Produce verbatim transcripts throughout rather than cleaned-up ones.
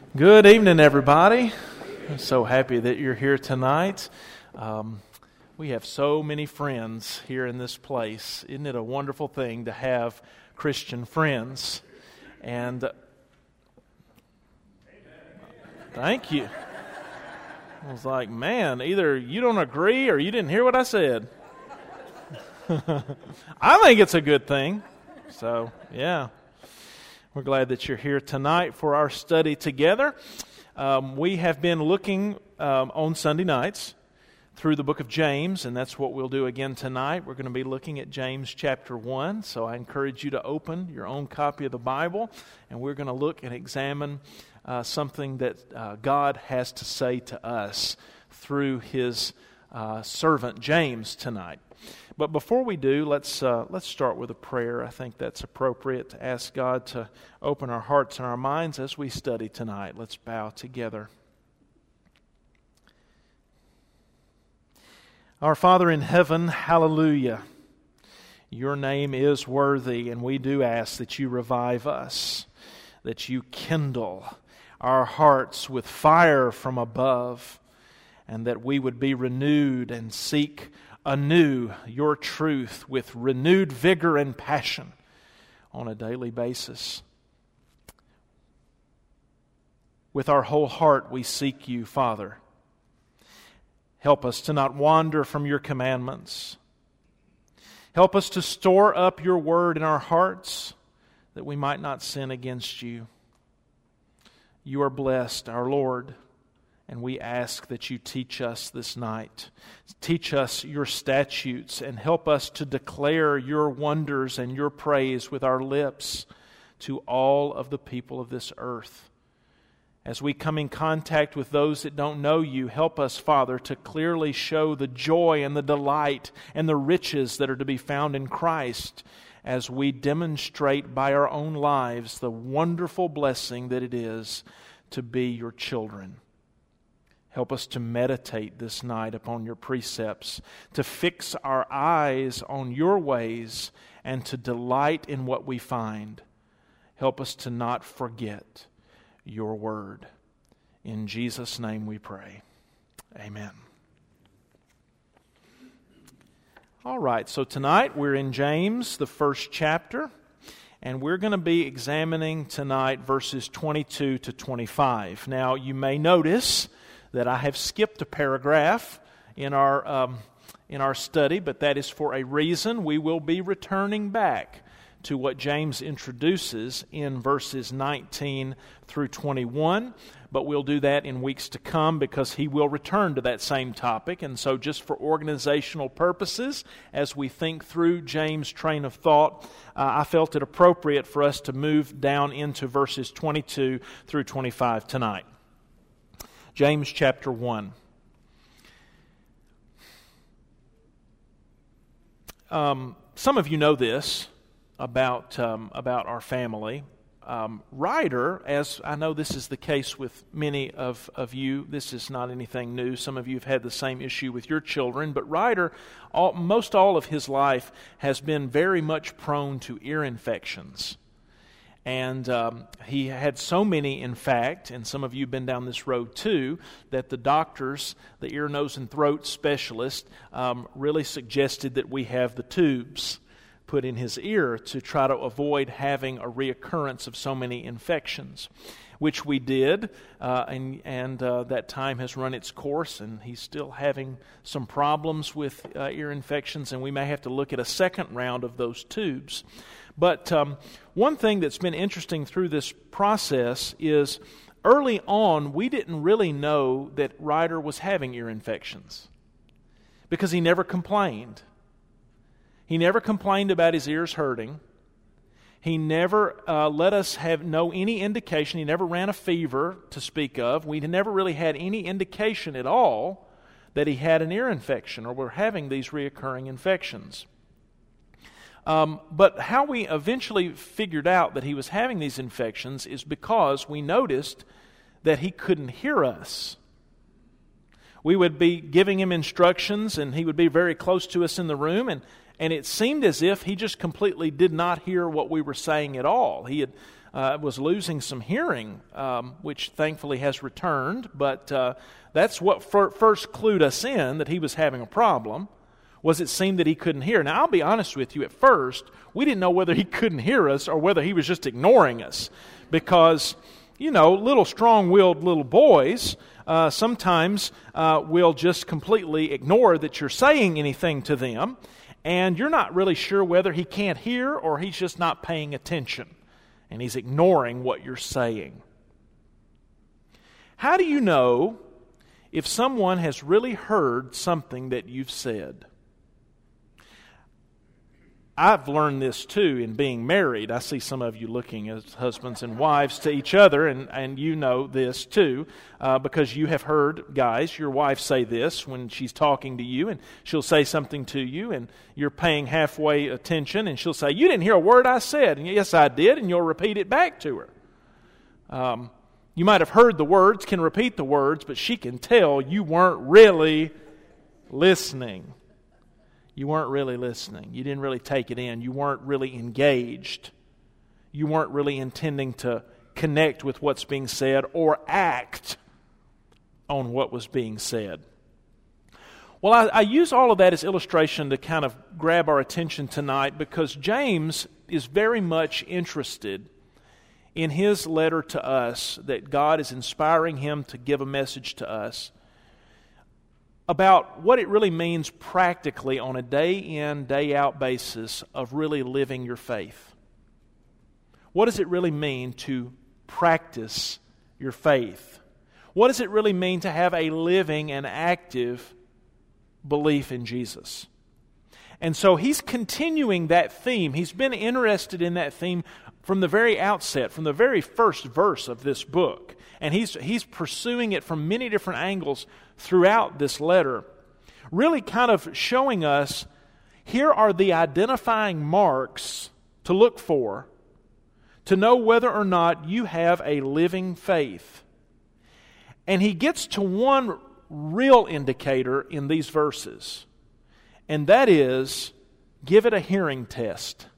Good evening, everybody. I'm so happy that you're here tonight. Um, we have so many friends here in this place. Isn't it a wonderful thing to have Christian friends? And uh, thank you. I was like, man, either you don't agree or you didn't hear what I said. I think it's a good thing. So, yeah. We're glad that you're here tonight for our study together. Um, we have been looking um, on Sunday nights through the book of James, and that's what we'll do again tonight. We're going to be looking at James chapter one, so I encourage you to open your own copy of the Bible, and we're going to look and examine uh, something that uh, God has to say to us through His uh, servant James tonight. But before we do, let's uh, let's start with a prayer. I think that's appropriate to ask God to open our hearts and our minds as we study tonight. Let's bow together. Our Father in heaven, hallelujah. Your name is worthy, and we do ask that you revive us, that you kindle our hearts with fire from above, and that we would be renewed and seek anew your truth with renewed vigor and passion on a daily basis. With our whole heart we seek you, Father. Help us to not wander from your commandments. Help us to store up your word in our hearts that we might not sin against you. You are blessed, our Lord. And we ask that you teach us this night. Teach us your statutes and help us to declare your wonders and your praise with our lips to all of the people of this earth. As we come in contact with those that don't know you, help us, Father, to clearly show the joy and the delight and the riches that are to be found in Christ as we demonstrate by our own lives the wonderful blessing that it is to be your children. Help us to meditate this night upon your precepts, to fix our eyes on your ways, and to delight in what we find. Help us to not forget your word. In Jesus' name we pray. Amen. All right, so tonight we're in James, the first chapter, and we're going to be examining tonight verses twenty-two to twenty-five. Now, you may notice that I have skipped a paragraph in our um, in our study, but that is for a reason. We will be returning back to what James introduces in verses nineteen through twenty-one, but we'll do that in weeks to come because he will return to that same topic. And so just for organizational purposes, as we think through James' train of thought, uh, I felt it appropriate for us to move down into verses twenty-two through twenty-five tonight. James chapter one. Um, some of you know this about um, about our family. Um, Ryder, as I know this is the case with many of, of you, this is not anything new. Some of you have had the same issue with your children, but Ryder, all, most all of his life, has been very much prone to ear infections. And um, he had so many, in fact, and some of you have been down this road too, that the doctors, the ear, nose, and throat specialist, um, really suggested that we have the tubes put in his ear to try to avoid having a reoccurrence of so many infections, which we did, uh, and, and uh, that time has run its course, and he's still having some problems with uh, ear infections, and we may have to look at a second round of those tubes. But um, one thing that's been interesting through this process is early on, we didn't really know that Ryder was having ear infections because he never complained. He never complained about his ears hurting. He never uh, let us have know any indication. He never ran a fever to speak of. We never really had any indication at all that he had an ear infection or were having these reoccurring infections. Um, but how we eventually figured out that he was having these infections is because we noticed that he couldn't hear us. We would be giving him instructions, and he would be very close to us in the room, and, and it seemed as if he just completely did not hear what we were saying at all. He had uh, was losing some hearing, um, which thankfully has returned. But uh, that's what fir- first clued us in that he was having a problem, was it seemed that he couldn't hear. Now, I'll be honest with you, at first, we didn't know whether he couldn't hear us or whether he was just ignoring us. Because, you know, little strong-willed little boys uh, sometimes uh, will just completely ignore that you're saying anything to them, and you're not really sure whether he can't hear or he's just not paying attention, and he's ignoring what you're saying. How do you know if someone has really heard something that you've said? I've learned this too in being married. I see some of you looking as husbands and wives to each other, and, and you know this too, uh, because you have heard, guys, your wife say this when she's talking to you, and she'll say something to you, and you're paying halfway attention, and she'll say, "You didn't hear a word I said." And yes, I did, and you'll repeat it back to her. Um, you might have heard the words, can repeat the words, but she can tell you weren't really listening. You weren't really listening. You didn't really take it in. You weren't really engaged. You weren't really intending to connect with what's being said or act on what was being said. Well, I, I use all of that as illustration to kind of grab our attention tonight, because James is very much interested in his letter to us, that God is inspiring him to give a message to us about what it really means practically on a day-in, day-out basis of really living your faith. What does it really mean to practice your faith? What does it really mean to have a living and active belief in Jesus? And so he's continuing that theme. He's been interested in that theme from the very outset, from the very first verse of this book. And he's he's pursuing it from many different angles throughout this letter, really kind of showing us, here are the identifying marks to look for to know whether or not you have a living faith. And he gets to one real indicator in these verses, and that is, give it a hearing test.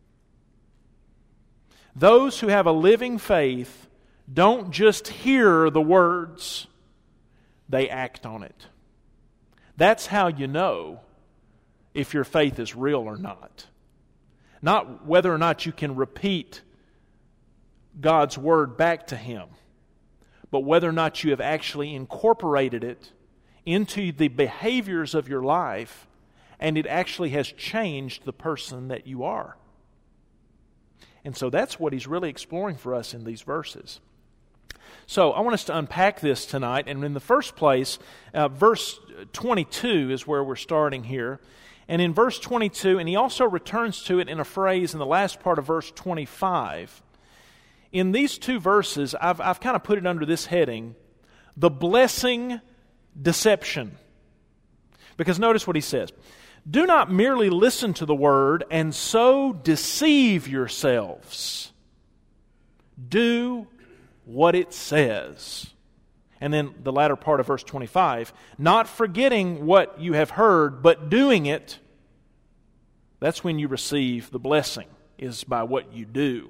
Those who have a living faith don't just hear the words, they act on it. That's how you know if your faith is real or not. Not whether or not you can repeat God's Word back to Him, but whether or not you have actually incorporated it into the behaviors of your life, and it actually has changed the person that you are. And so that's what he's really exploring for us in these verses. So I want us to unpack this tonight. And in the first place, uh, verse twenty-two is where we're starting here. And in verse twenty-two, and he also returns to it in a phrase in the last part of verse twenty-five. In these two verses, I've, I've kind of put it under this heading, the blessing deception. Because notice what he says. Do not merely listen to the word and so deceive yourselves. Do what it says. And then the latter part of verse twenty-five, not forgetting what you have heard, but doing it. That's when you receive the blessing, is by what you do.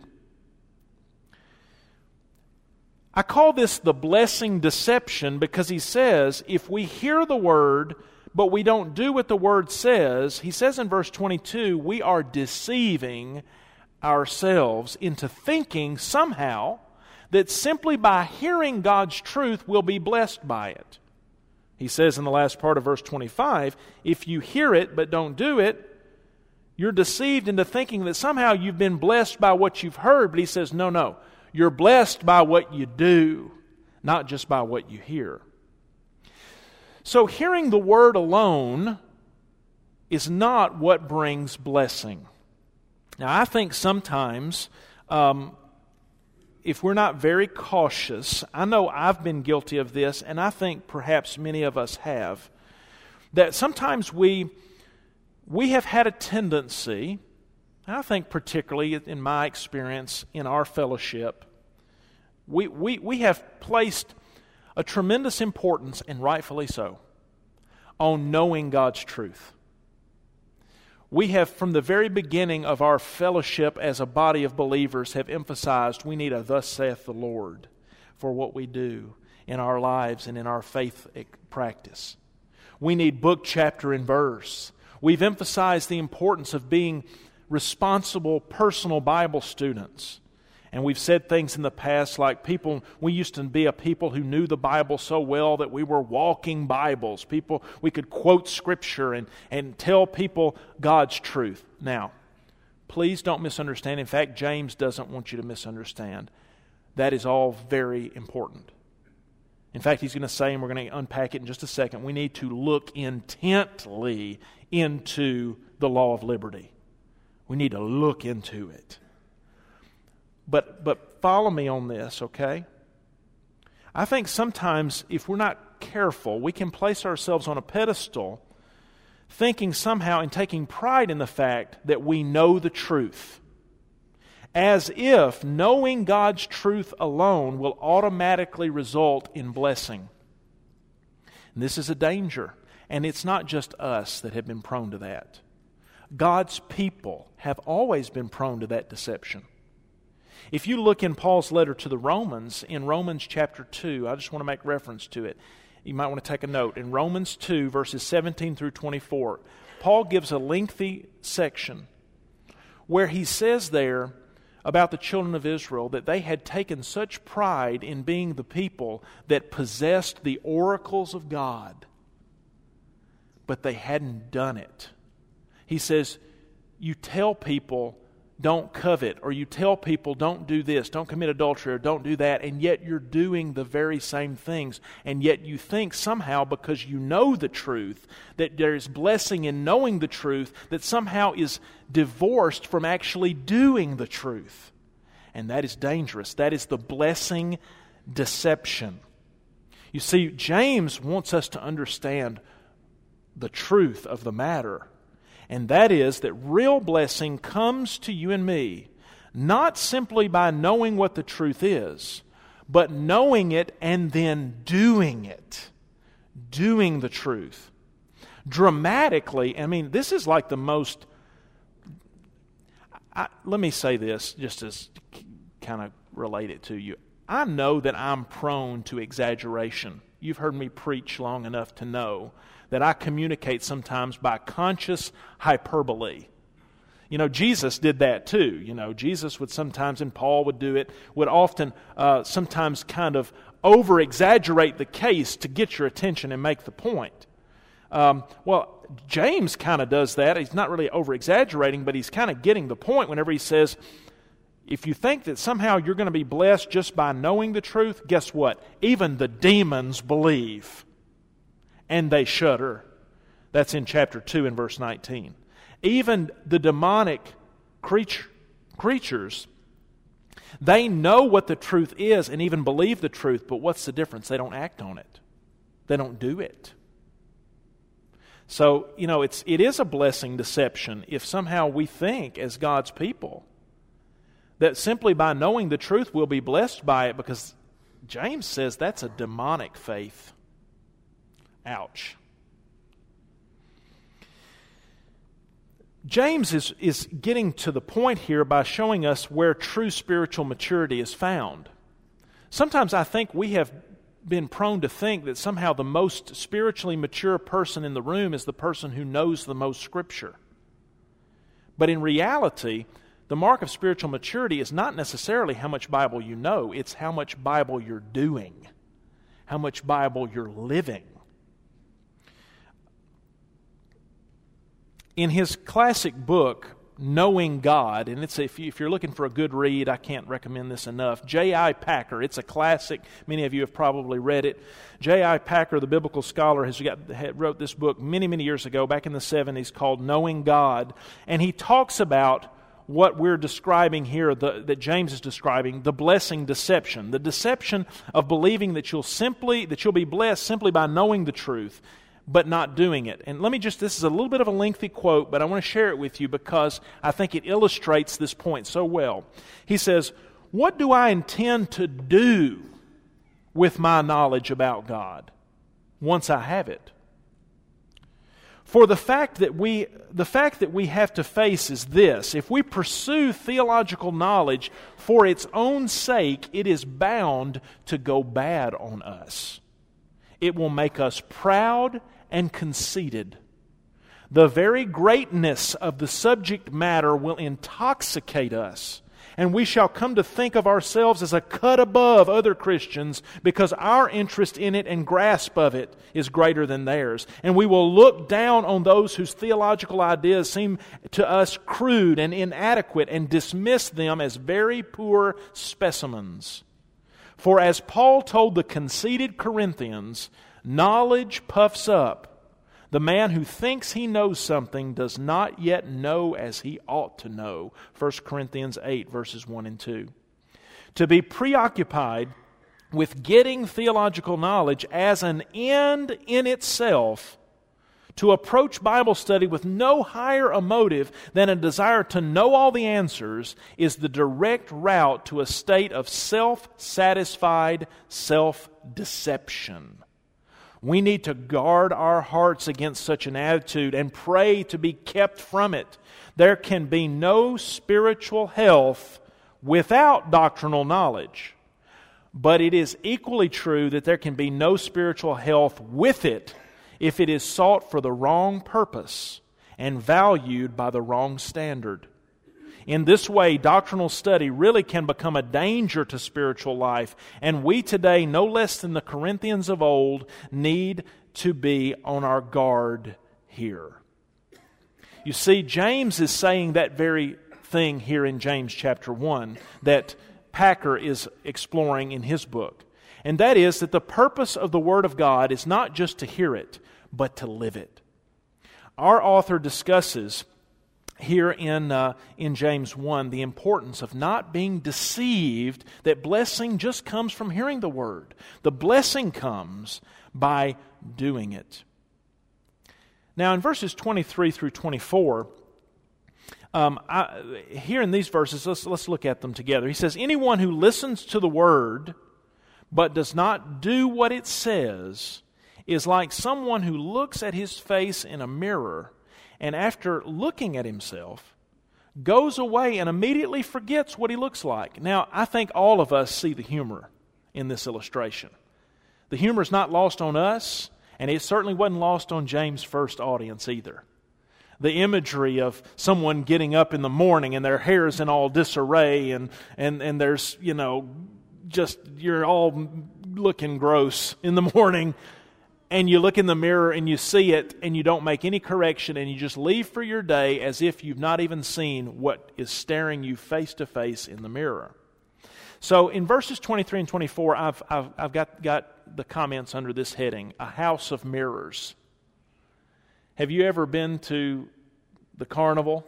I call this the blessing deception because he says, if we hear the word, but we don't do what the word says, he says in verse twenty-two, we are deceiving ourselves into thinking somehow that simply by hearing God's truth we'll be blessed by it. He says in the last part of verse twenty-five, if you hear it but don't do it, you're deceived into thinking that somehow you've been blessed by what you've heard. But he says, no, no, you're blessed by what you do, not just by what you hear. So hearing the word alone is not what brings blessing. Now, I think sometimes, um, if we're not very cautious, I know I've been guilty of this, and I think perhaps many of us have, that sometimes we we have had a tendency, and I think particularly in my experience in our fellowship, we we, we have placed a tremendous importance, and rightfully so, on knowing God's truth. We have, from the very beginning of our fellowship as a body of believers, have emphasized we need a thus saith the Lord for what we do in our lives and in our faith practice. We need book, chapter, and verse. We've emphasized the importance of being responsible, personal Bible students. And we've said things in the past like people, we used to be a people who knew the Bible so well that we were walking Bibles. People, we could quote Scripture and, and tell people God's truth. Now, please don't misunderstand. In fact, James doesn't want you to misunderstand. That is all very important. In fact, he's going to say, and we're going to unpack it in just a second, we need to look intently into the law of liberty. We need to look into it. But but follow me on this, okay? I think sometimes if we're not careful, we can place ourselves on a pedestal thinking somehow and taking pride in the fact that we know the truth. As if knowing God's truth alone will automatically result in blessing. And this is a danger. And it's not just us that have been prone to that. God's people have always been prone to that deception. If you look in Paul's letter to the Romans, in Romans chapter two, I just want to make reference to it. You might want to take a note. In Romans two, verses seventeen through twenty-four, Paul gives a lengthy section where he says there about the children of Israel that they had taken such pride in being the people that possessed the oracles of God, but they hadn't done it. He says, you tell people, don't covet, or you tell people don't do this, don't commit adultery, or don't do that, and yet you're doing the very same things. And yet you think somehow because you know the truth, that there is blessing in knowing the truth that somehow is divorced from actually doing the truth. And that is dangerous. That is the blessing deception. You see, James wants us to understand the truth of the matter. And that is that real blessing comes to you and me, not simply by knowing what the truth is, but knowing it and then doing it. Doing the truth. Dramatically, I mean, this is like the most... I, let me say this, just to kind of relate it to you. I know that I'm prone to exaggeration. You've heard me preach long enough to know that I communicate sometimes by conscious hyperbole. You know, Jesus did that too. You know, Jesus would sometimes, and Paul would do it, would often uh, sometimes kind of over-exaggerate the case to get your attention and make the point. Um, well, James kind of does that. He's not really over-exaggerating, but he's kind of getting the point whenever he says, if you think that somehow you're going to be blessed just by knowing the truth, guess what? Even the demons believe. And they shudder. That's in chapter two and verse nineteen. Even the demonic creature, creatures, they know what the truth is and even believe the truth, but what's the difference? They don't act on it. They don't do it. So, you know, it's it is a blessing deception if somehow we think as God's people that simply by knowing the truth we'll be blessed by it, because James says that's a demonic faith. Ouch. James is, is getting to the point here by showing us where true spiritual maturity is found. Sometimes I think we have been prone to think that somehow the most spiritually mature person in the room is the person who knows the most Scripture. But in reality, the mark of spiritual maturity is not necessarily how much Bible you know, it's how much Bible you're doing, how much Bible you're living. In his classic book, Knowing God, and it's if, you, if you're looking for a good read, I can't recommend this enough, J I Packer, it's a classic, many of you have probably read it. J I Packer, the biblical scholar, has got, wrote this book many, many years ago, back in the seventies, called Knowing God, and he talks about what we're describing here, the, that James is describing, the blessing deception, the deception of believing that you'll simply, that you'll be blessed simply by knowing the truth, but not doing it. And let me just, this is a little bit of a lengthy quote, but I want to share it with you because I think it illustrates this point so well. He says, what do I intend to do with my knowledge about God once I have it? For the fact that we the fact that we have to face is this: if we pursue theological knowledge for its own sake, it is bound to go bad on us. It will make us proud and conceited. The very greatness of the subject matter will intoxicate us, and we shall come to think of ourselves as a cut above other Christians because our interest in it and grasp of it is greater than theirs. And we will look down on those whose theological ideas seem to us crude and inadequate and dismiss them as very poor specimens. For as Paul told the conceited Corinthians, knowledge puffs up. The man who thinks he knows something does not yet know as he ought to know. First Corinthians eight, verses one and two. To be preoccupied with getting theological knowledge as an end in itself, to approach Bible study with no higher a motive than a desire to know all the answers, is the direct route to a state of self-satisfied self-deception. We need to guard our hearts against such an attitude and pray to be kept from it. There can be no spiritual health without doctrinal knowledge. But it is equally true that there can be no spiritual health with it if it is sought for the wrong purpose and valued by the wrong standard. In this way, doctrinal study really can become a danger to spiritual life, and we today, no less than the Corinthians of old, need to be on our guard here. You see, James is saying that very thing here in James chapter one that Packer is exploring in his book, and that is that the purpose of the Word of God is not just to hear it, but to live it. Our author discusses here in uh, in James one the importance of not being deceived that blessing just comes from hearing the Word. The blessing comes by doing it. Now in verses twenty-three through twenty-four, um, I, here in these verses, let's, let's look at them together. He says, anyone who listens to the Word but does not do what it says is like someone who looks at his face in a mirror and after looking at himself, goes away and immediately forgets what he looks like. Now, I think all of us see the humor in this illustration. The humor is not lost on us, and it certainly wasn't lost on James' first audience either. The imagery of someone getting up in the morning and their hair is in all disarray and, and, and there's, you know, just, you're all looking gross in the morning. And you look in the mirror and you see it and you don't make any correction and you just leave for your day as if you've not even seen what is staring you face to face in the mirror. So in verses twenty-three and twenty-four, I've, I've, I've got, got the comments under this heading, a house of mirrors. Have you ever been to the carnival?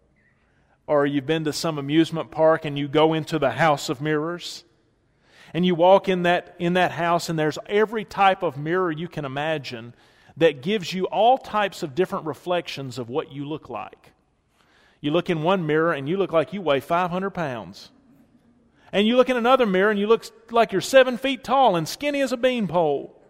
Or you've been to some amusement park and you go into the house of mirrors? And you walk in that in that house and there's every type of mirror you can imagine that gives you all types of different reflections of what you look like. You look in one mirror and you look like you weigh five hundred pounds. And you look in another mirror and you look like you're seven feet tall and skinny as a beanpole.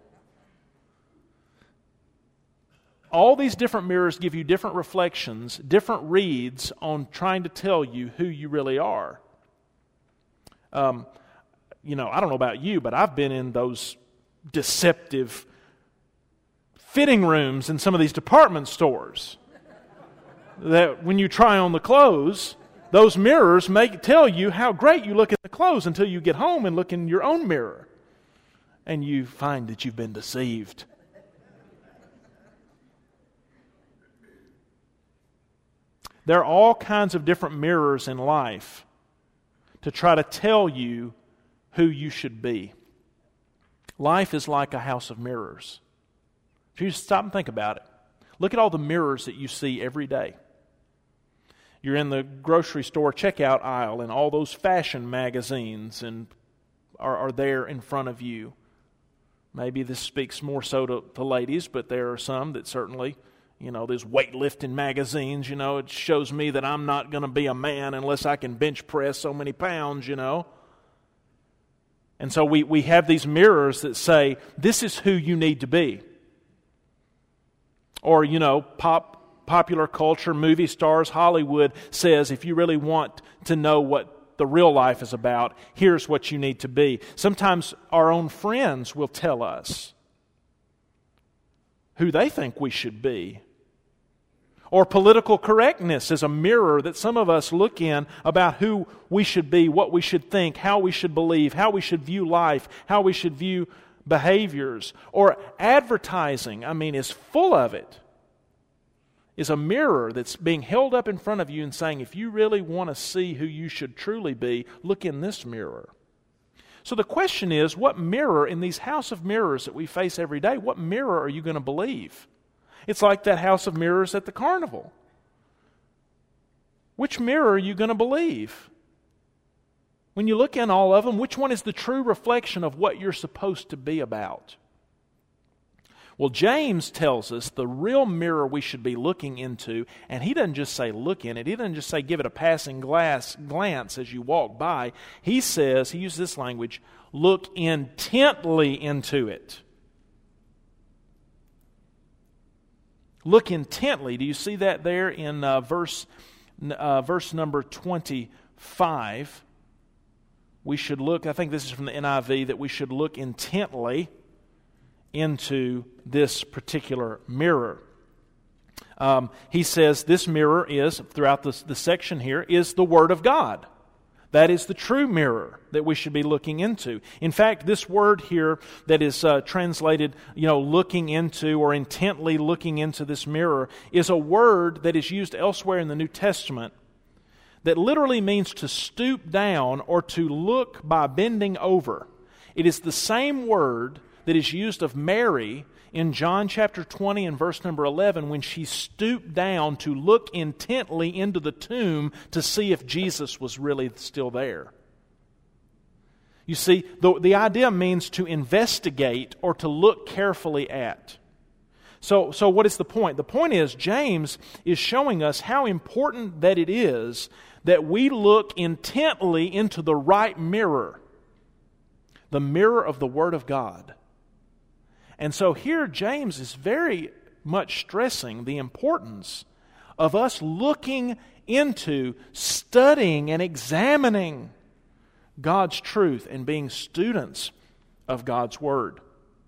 All these different mirrors give you different reflections, different reads on trying to tell you who you really are. Um... You know, I don't know about you, but I've been in those deceptive fitting rooms in some of these department stores that when you try on the clothes, those mirrors make tell you how great you look in the clothes until you get home and look in your own mirror and you find that you've been deceived. There are all kinds of different mirrors in life to try to tell you who you should be. Life is like a house of mirrors. If you stop and think about it, look at all the mirrors that you see every day. You're in the grocery store checkout aisle and all those fashion magazines and are, are there in front of you. Maybe this speaks more so to, to ladies, but there are some that certainly, you know, there's weightlifting magazines, you know, it shows me that I'm not going to be a man unless I can bench press so many pounds, you know. And so we, we have these mirrors that say, this is who you need to be. Or, you know, pop popular culture, movie stars, Hollywood says, if you really want to know what the real life is about, here's what you need to be. Sometimes our own friends will tell us who they think we should be. Or political correctness is a mirror that some of us look in about who we should be, what we should think, how we should believe, how we should view life, how we should view behaviors. Or advertising, I mean, is full of it. Is a mirror that's being held up in front of you and saying, if you really want to see who you should truly be, look in this mirror. So the question is, what mirror in these house of mirrors that we face every day, what mirror are you going to believe? It's like that house of mirrors at the carnival. Which mirror are you going to believe? When you look in all of them, which one is the true reflection of what you're supposed to be about? Well, James tells us the real mirror we should be looking into, and he doesn't just say look in it. He doesn't just say give it a passing glass, glance as you walk by. He says, he uses this language, look intently into it. Look intently. Do you see that there in uh, verse uh, verse number twenty-five? We should look, I think this is from the N I V, that we should look intently into this particular mirror. Um, he says this mirror is, throughout this, the section here, is the Word of God. That is the true mirror that we should be looking into. In fact, this word here that is uh, translated, you know, looking into or intently looking into this mirror is a word that is used elsewhere in the New Testament that literally means to stoop down or to look by bending over. It is the same word that is used of Mary in John chapter twenty and verse number eleven when she stooped down to look intently into the tomb to see if Jesus was really still there. You see, the, the idea means to investigate or to look carefully at. So, so what is the point? The point is James is showing us how important that it is that we look intently into the right mirror, the mirror of the Word of God. And so here James is very much stressing the importance of us looking into, studying and examining God's truth and being students of God's Word.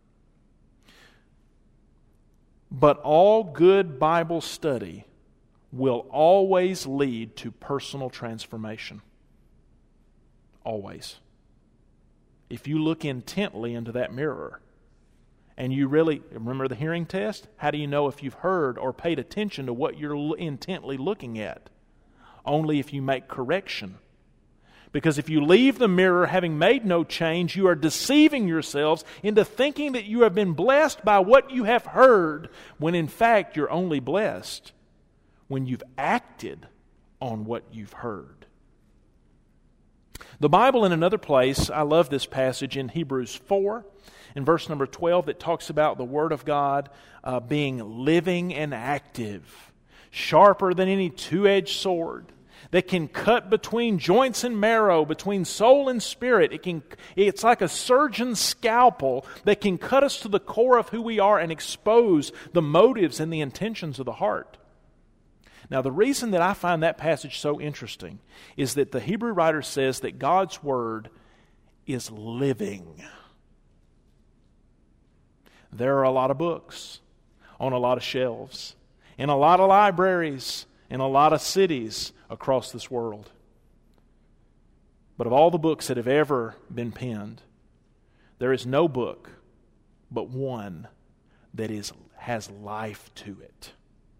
But all good Bible study will always lead to personal transformation. Always. If you look intently into that mirror, and you really, remember the hearing test? How do you know if you've heard or paid attention to what you're intently looking at? Only if you make correction. Because if you leave the mirror having made no change, you are deceiving yourselves into thinking that you have been blessed by what you have heard, when in fact you're only blessed when you've acted on what you've heard. The Bible in another place, I love this passage in Hebrews four, in verse number twelve, that talks about the Word of God uh, being living and active, sharper than any two-edged sword, that can cut between joints and marrow, between soul and spirit. It can, it's like a surgeon's scalpel that can cut us to the core of who we are and expose the motives and the intentions of the heart. Now, the reason that I find that passage so interesting is that the Hebrew writer says that God's Word is living. There are a lot of books on a lot of shelves, in a lot of libraries, in a lot of cities across this world. But of all the books that have ever been penned, there is no book but one that is has life to it.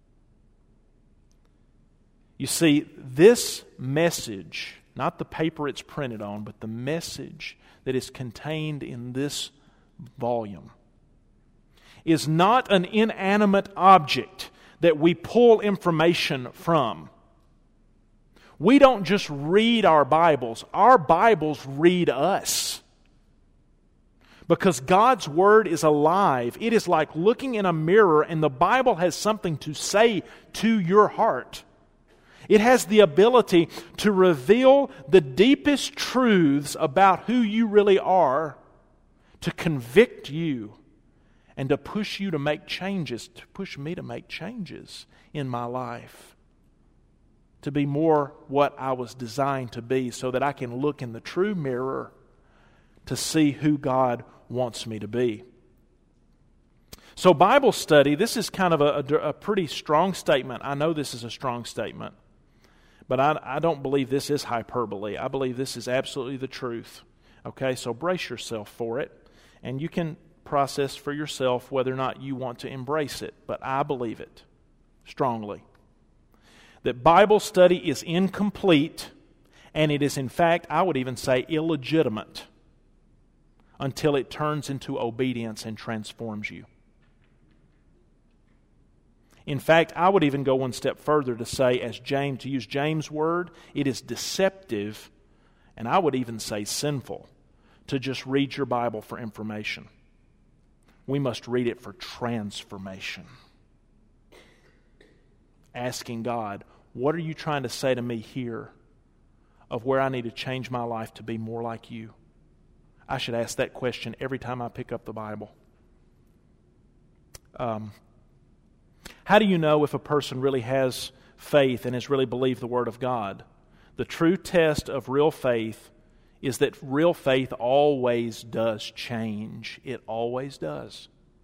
You see, this message, not the paper it's printed on, but the message that is contained in this volume, is not an inanimate object that we pull information from. We don't just read our Bibles. Our Bibles read us. Because God's Word is alive. It is like looking in a mirror, and the Bible has something to say to your heart. It has the ability to reveal the deepest truths about who you really are, to convict you, and to push you to make changes, to push me to make changes in my life, to be more what I was designed to be, so that I can look in the true mirror to see who God wants me to be. So Bible study, this is kind of a, a, a pretty strong statement. I know this is a strong statement, but I, I don't believe this is hyperbole. I believe this is absolutely the truth. Okay, so brace yourself for it, and you can process for yourself whether or not you want to embrace it, but I believe it strongly. That Bible study is incomplete, and it is, in fact, I would even say illegitimate, until it turns into obedience and transforms you. In fact, I would even go one step further to say, as James, to use James' word, it is deceptive, and I would even say sinful, to just read your Bible for information. We must read it for transformation. Asking God, what are you trying to say to me here of where I need to change my life to be more like you? I should ask that question every time I pick up the Bible. Um, how do you know if a person really has faith and has really believed the Word of God? The true test of real faith is that real faith always does change. It always does.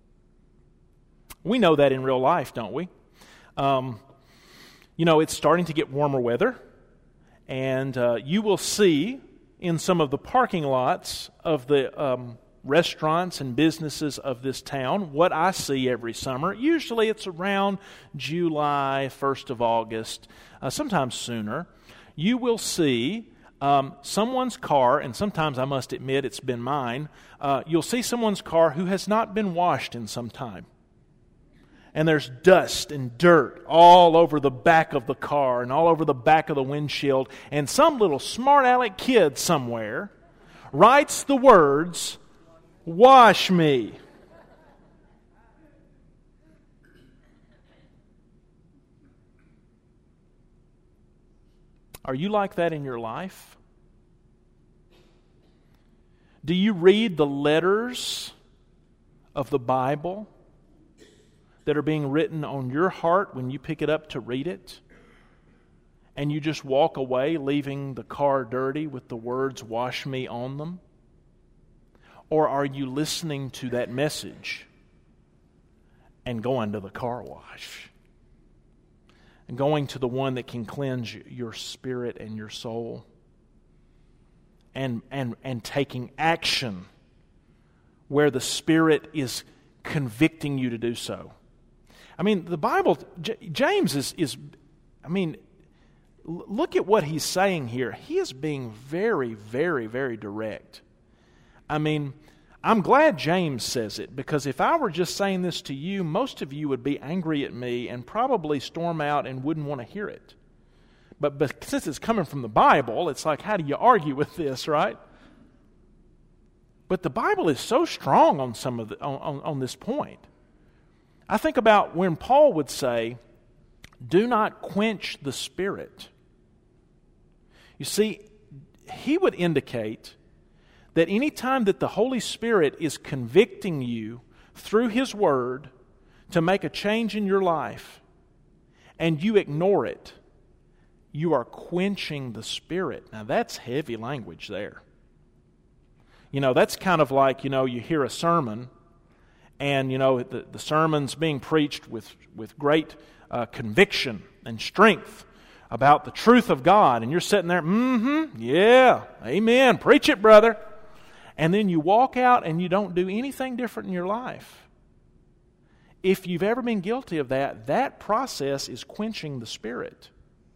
We know that in real life, don't we? Um, you know, it's starting to get warmer weather, and uh, you will see in some of the parking lots of the um, restaurants and businesses of this town what I see every summer. Usually it's around July, first of August, uh, sometimes sooner. You will see um, someone's car, and sometimes I must admit it's been mine, uh, you'll see someone's car who has not been washed in some time. And there's dust and dirt all over the back of the car and all over the back of the windshield. And some little smart-aleck kid somewhere writes the words, "Wash me." Are you like that in your life? Do you read the letters of the Bible that are being written on your heart when you pick it up to read it, and you just walk away leaving the car dirty with the words, "Wash me," on them? Or are you listening to that message and going to the car wash and going to the one that can cleanse your spirit and your soul, and and and taking action where the Spirit is convicting you to do so? I mean, the Bible, J- James is, is, I mean, l- look at what he's saying here. He is being very, very, very direct. I mean, I'm glad James says it, because if I were just saying this to you, most of you would be angry at me and probably storm out and wouldn't want to hear it. But, but since it's coming from the Bible, it's like, how do you argue with this, right? But the Bible is so strong on some of the, on, on, on this point. I think about when Paul would say, "Do not quench the Spirit." You see, he would indicate that any time that the Holy Spirit is convicting you through His Word to make a change in your life, and you ignore it, you are quenching the Spirit. Now that's heavy language there. You know, that's kind of like, you know, you hear a sermon, and, you know, the, the sermon's being preached with, with great uh, conviction and strength about the truth of God. And you're sitting there, mm-hmm, yeah, amen, preach it, brother. And then you walk out and you don't do anything different in your life. If you've ever been guilty of that, that process is quenching the Spirit.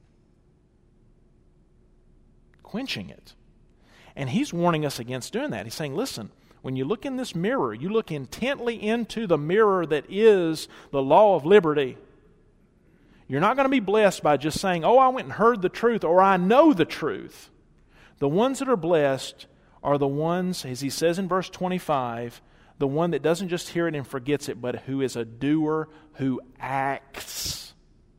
Quenching it. And he's warning us against doing that. He's saying, listen, when you look in this mirror, you look intently into the mirror that is the law of liberty. You're not going to be blessed by just saying, "Oh, I went and heard the truth," or "I know the truth." The ones that are blessed are the ones, as he says in verse twenty-five, the one that doesn't just hear it and forgets it, but who is a doer who acts.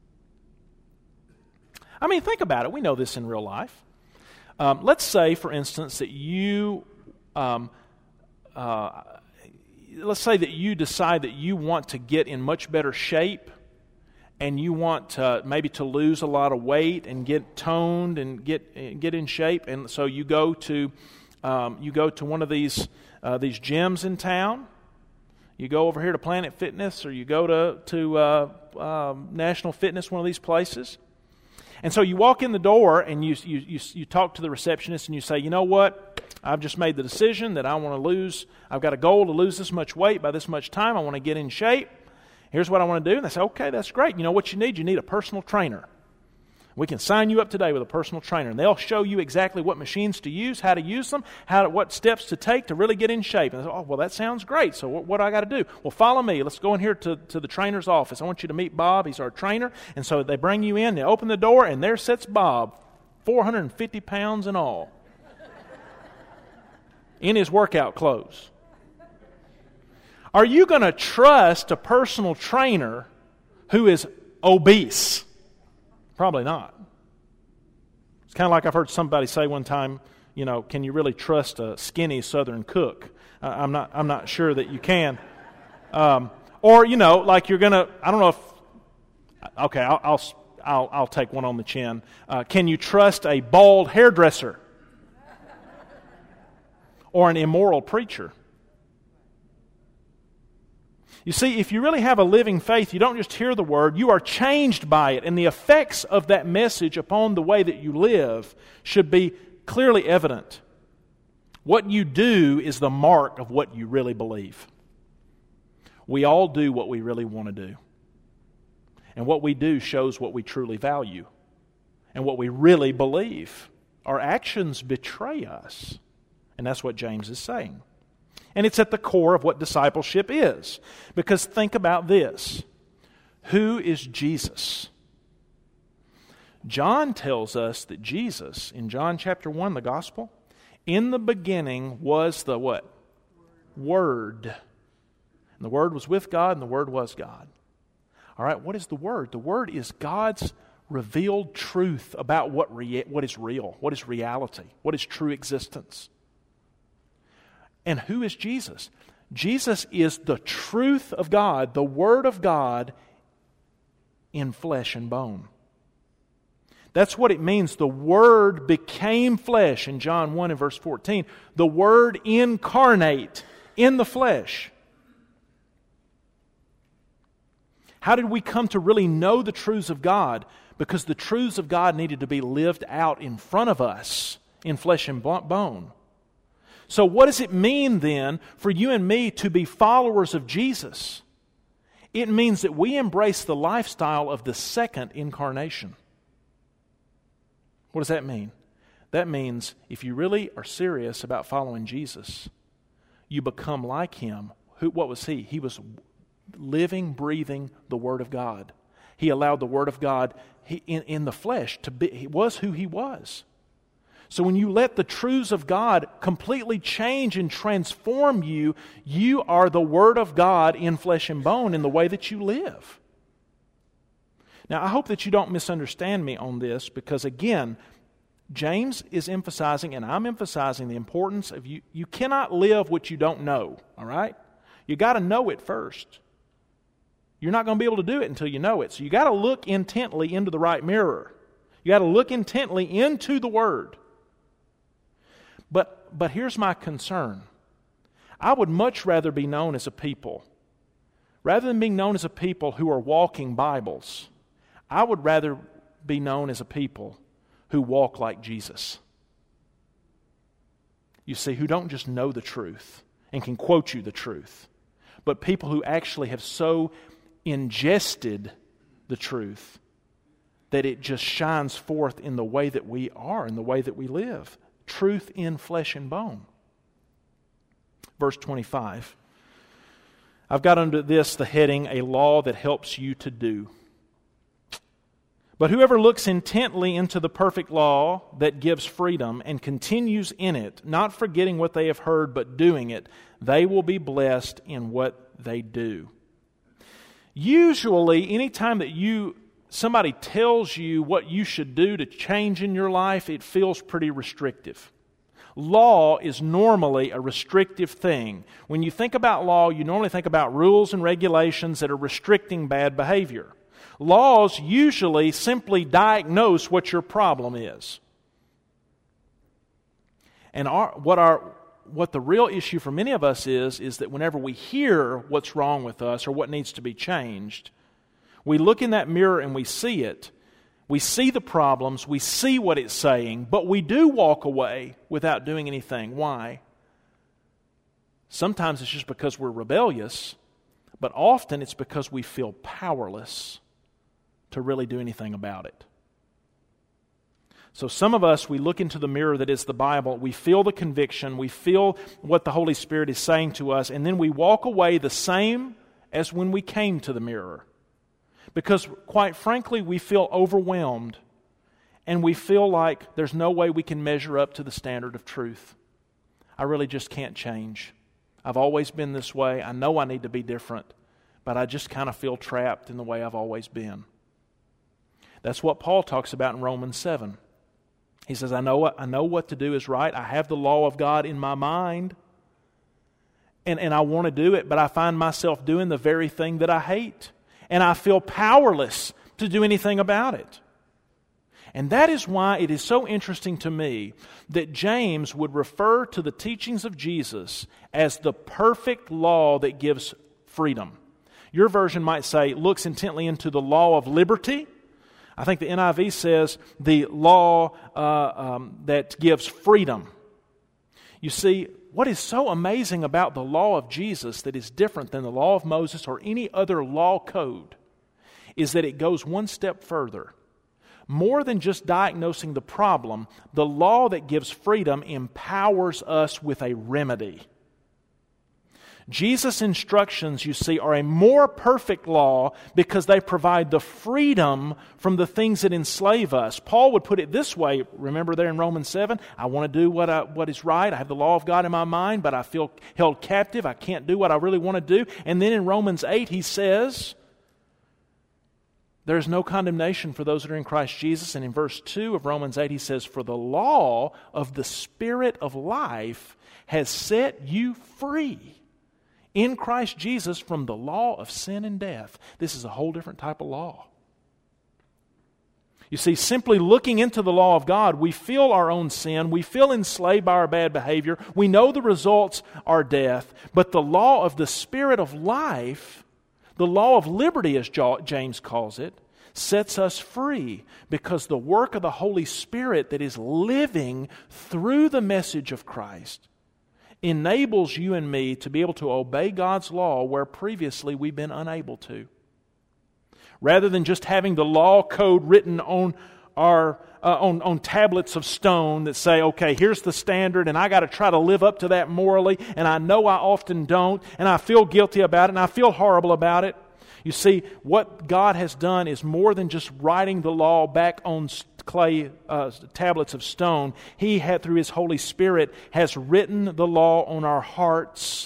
I mean, think about it. We know this in real life. Um, let's say, for instance, that you... Um, Uh, let's say that you decide that you want to get in much better shape, and you want to, maybe to lose a lot of weight and get toned and get get in shape, and so you go to um, you go to one of these uh, these gyms in town. You go over here to Planet Fitness, or you go to to uh, uh, National Fitness, one of these places. And so you walk in the door and you, you you you talk to the receptionist and you say, you know what, I've just made the decision that I want to lose, I've got a goal to lose this much weight by this much time, I want to get in shape. Here's what I want to do. And they say, okay, that's great. You know what you need? You need a personal trainer. We can sign you up today with a personal trainer. And they'll show you exactly what machines to use, how to use them, how to, what steps to take to really get in shape. And they say, oh, well, that sounds great. So what, what do I got to do? Well, follow me. Let's go in here to, to the trainer's office. I want you to meet Bob. He's our trainer. And so they bring you in. They open the door, and there sits Bob, four hundred fifty pounds in all, in his workout clothes. Are you going to trust a personal trainer who is obese? Probably not. It's kind of like I've heard somebody say one time, you know, can you really trust a skinny Southern cook? Uh, I'm not I'm not sure that you can. Um, or, you know, like you're going to, I don't know if, okay, I'll I'll I'll, I'll take one on the chin. Uh, can you trust a bald hairdresser? Or an immoral preacher? You see, if you really have a living faith, you don't just hear the Word, you are changed by it. And the effects of that message upon the way that you live should be clearly evident. What you do is the mark of what you really believe. We all do what we really want to do. And what we do shows what we truly value and what we really believe. Our actions betray us. And that's what James is saying. And it's at the core of what discipleship is. Because think about this. Who is Jesus? John tells us that Jesus, in John chapter one, the Gospel, in the beginning was the what? Word. And the Word was with God, and the Word was God. All right, what is the Word? The Word is God's revealed truth about what rea- what is real, what is reality, what is true existence. And who is Jesus? Jesus is the truth of God, the Word of God in flesh and bone. That's what it means. The Word became flesh in John one and verse fourteen. The Word incarnate in the flesh. How did we come to really know the truths of God? Because the truths of God needed to be lived out in front of us in flesh and bone. So what does it mean then for you and me to be followers of Jesus? It means that we embrace the lifestyle of the second incarnation. What does that mean? That means if you really are serious about following Jesus, you become like Him. Who, what was He? He was living, breathing the Word of God. He allowed the Word of God he, in, in the flesh to be, He was who He was. So when you let the truths of God completely change and transform you, you are the Word of God in flesh and bone in the way that you live. Now, I hope that you don't misunderstand me on this because, again, James is emphasizing, and I'm emphasizing, the importance of you. You cannot live what you don't know, all right? You got to know it first. You're not going to be able to do it until you know it. So you got to look intently into the right mirror. You got to look intently into the Word. But but here's my concern. I would much rather be known as a people, rather than being known as a people who are walking Bibles, I would rather be known as a people who walk like Jesus. You see, who don't just know the truth and can quote you the truth, but people who actually have so ingested the truth that it just shines forth in the way that we are, in the way that we live. Truth in flesh and bone. Verse twenty-five. I've got under this the heading, a law that helps you to do. But whoever looks intently into the perfect law that gives freedom and continues in it, not forgetting what they have heard but doing it, they will be blessed in what they do. Usually, anytime that you somebody tells you what you should do to change in your life, it feels pretty restrictive. Law is normally a restrictive thing. When you think about law, you normally think about rules and regulations that are restricting bad behavior. Laws usually simply diagnose what your problem is. And our, what our what the real issue for many of us is, is that whenever we hear what's wrong with us or what needs to be changed, we look in that mirror and we see it. We see the problems, we see what it's saying, but we do walk away without doing anything. Why? Sometimes it's just because we're rebellious, but often it's because we feel powerless to really do anything about it. So some of us, we look into the mirror that is the Bible, we feel the conviction, we feel what the Holy Spirit is saying to us, and then we walk away the same as when we came to the mirror. Because, quite frankly, we feel overwhelmed, and we feel like there's no way we can measure up to the standard of truth. I really just can't change. I've always been this way. I know I need to be different, but I just kind of feel trapped in the way I've always been. That's what Paul talks about in Romans seven. He says, I know what, I know what to do is right. I have the law of God in my mind, and, and I want to do it, but I find myself doing the very thing that I hate, and I feel powerless to do anything about it. And that is why it is so interesting to me that James would refer to the teachings of Jesus as the perfect law that gives freedom. Your version might say, looks intently into the law of liberty. I think the N I V says the law uh, um, that gives freedom. You see, what is so amazing about the law of Jesus that is different than the law of Moses or any other law code is that it goes one step further. More than just diagnosing the problem, the law that gives freedom empowers us with a remedy. Jesus' instructions, you see, are a more perfect law because they provide the freedom from the things that enslave us. Paul would put it this way, remember there in Romans seven, I want to do what I, what is right, I have the law of God in my mind, but I feel held captive, I can't do what I really want to do. And then in Romans eight he says, there is no condemnation for those that are in Christ Jesus. And in verse two of Romans eight he says, for the law of the Spirit of life has set you free in Christ Jesus from the law of sin and death. This is a whole different type of law. You see, simply looking into the law of God, we feel our own sin, we feel enslaved by our bad behavior, we know the results are death, but the law of the Spirit of life, the law of liberty as James calls it, sets us free because the work of the Holy Spirit that is living through the message of Christ enables you and me to be able to obey God's law where previously we've been unable to. Rather than just having the law code written on our uh, on, on tablets of stone that say, okay, here's the standard, and I got to try to live up to that morally, and I know I often don't, and I feel guilty about it, and I feel horrible about it. You see, what God has done is more than just writing the law back on clay uh, tablets of stone. He had, through His Holy Spirit, has written the law on our hearts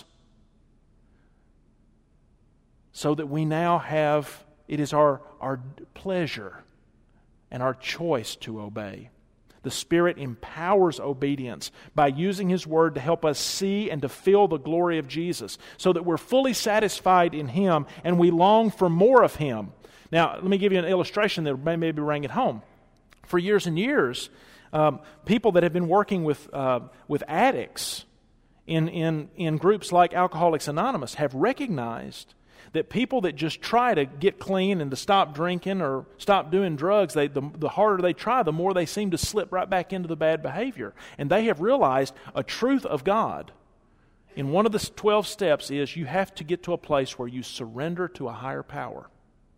so that we now have, it is our, our pleasure and our choice to obey. The Spirit empowers obedience by using His Word to help us see and to feel the glory of Jesus so that we're fully satisfied in Him and we long for more of Him. Now, let me give you an illustration that may maybe bring it home. For years and years, um, people that have been working with uh, with addicts in, in, in groups like Alcoholics Anonymous have recognized that people that just try to get clean and to stop drinking or stop doing drugs, they, the, the harder they try, the more they seem to slip right back into the bad behavior. And they have realized a truth of God. In one of the twelve steps is you have to get to a place where you surrender to a higher power.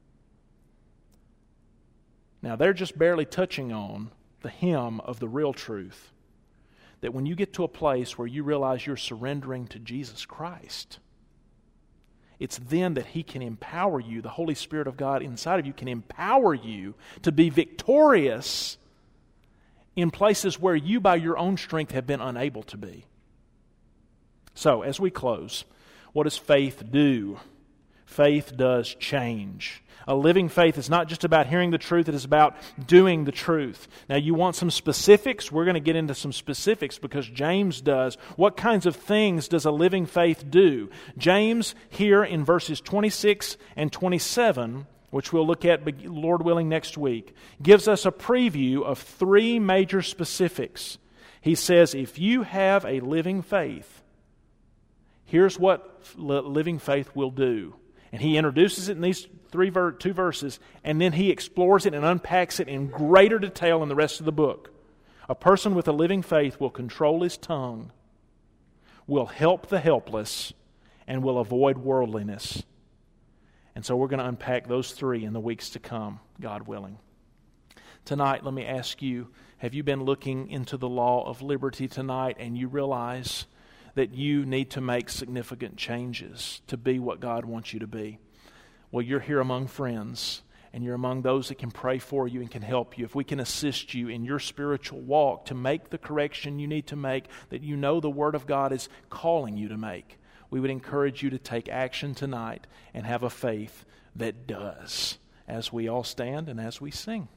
Now, they're just barely touching on the hem of the real truth. That when you get to a place where you realize you're surrendering to Jesus Christ, it's then that He can empower you. The Holy Spirit of God inside of you can empower you to be victorious in places where you by your own strength have been unable to be. So, as we close, what does faith do? faith does change. A living faith is not just about hearing the truth, it is about doing the truth. Now, you want some specifics? We're going to get into some specifics because James does. What kinds of things does a living faith do? James, here in verses twenty-six and twenty-seven, which we'll look at, Lord willing, next week, gives us a preview of three major specifics. He says, if you have a living faith, here's what living faith will do. And he introduces it in these three ver- two verses, and then he explores it and unpacks it in greater detail in the rest of the book. A person with a living faith will control his tongue, will help the helpless, and will avoid worldliness. And so we're going to unpack those three in the weeks to come, God willing. Tonight, let me ask you, have you been looking into the law of liberty tonight and you realize that you need to make significant changes to be what God wants you to be? Well, you're here among friends, and you're among those that can pray for you and can help you. If we can assist you in your spiritual walk to make the correction you need to make, that you know the Word of God is calling you to make, we would encourage you to take action tonight and have a faith that does, as we all stand and as we sing.